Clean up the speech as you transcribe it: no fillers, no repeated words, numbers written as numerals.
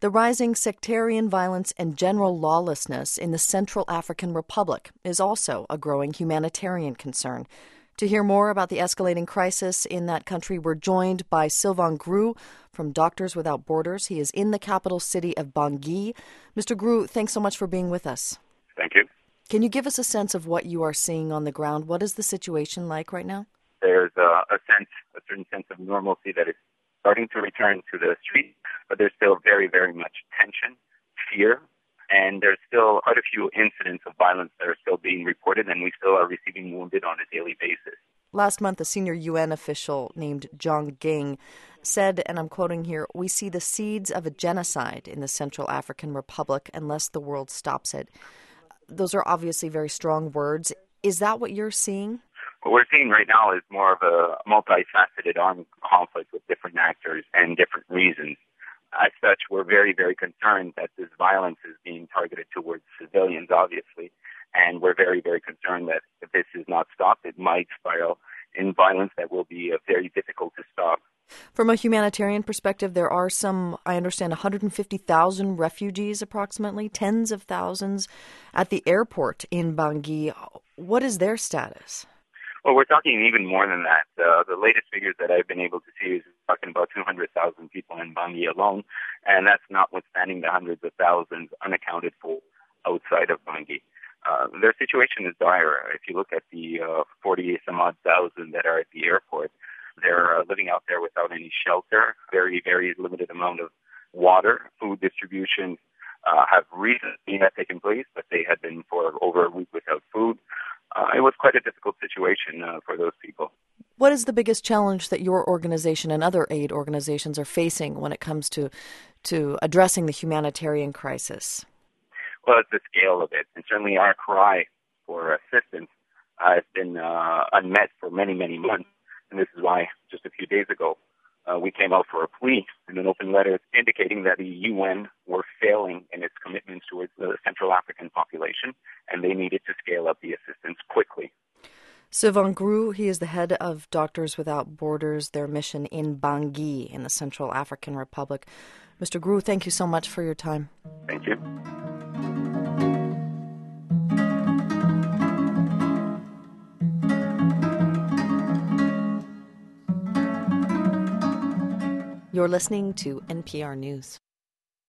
The rising sectarian violence and general lawlessness in the Central African Republic is also a growing humanitarian concern. To hear more about the escalating crisis in that country, we're joined by Sylvain Groux from Doctors Without Borders. He is in the capital city of Bangui. Mr. Groux, thanks so much for being with us. Thank you. Can you give us a sense of what you are seeing on the ground? What is the situation like right now? There's a certain sense of normalcy that is starting to return to the street, but there's still very, very much tension, fear, and there's still quite a few incidents of violence that are still being reported, and we still are receiving wounded on a daily basis. Last month, a senior UN official named John Ging said, and I'm quoting here, "We see the seeds of a genocide in the Central African Republic unless the world stops it." Those are obviously very strong words. Is that what you're seeing? What we're seeing right now is more of a multifaceted armed conflict with different actors and different reasons. As such, we're very, very concerned that this violence is being targeted towards civilians, obviously, and we're very, very concerned that if this is not stopped, it might spiral in violence that will be very difficult to stop. From a humanitarian perspective, there are some, I understand, 150,000 refugees approximately, tens of thousands at the airport in Bangui. What is their status? Well, we're talking even more than that. The latest figures that I've been able to see is talking about 200,000 people in Bangui alone, and that's notwithstanding the hundreds of thousands unaccounted for outside of Bangui. Their situation is dire. If you look at the 40-some-odd thousand that are at the airport, they're living out there without any shelter, very, very limited amount of water. Food distributions have recently taken place, but they had been for over a week without food. It was quite a difficult situation for those people. What is the biggest challenge that your organization and other aid organizations are facing when it comes to addressing the humanitarian crisis? Well, it's the scale of it. And certainly our cry for assistance has been unmet for many, many months. And this is why just a few days ago we came out for a plea in an open letter indicating that the UN were failing in its commitments towards the Central African population, and they needed to scale up the assistance quickly. Sylvain Groux, he is the head of Doctors Without Borders, their mission in Bangui in the Central African Republic. Mr. Groux, thank you so much for your time. Thank you. You're listening to NPR News.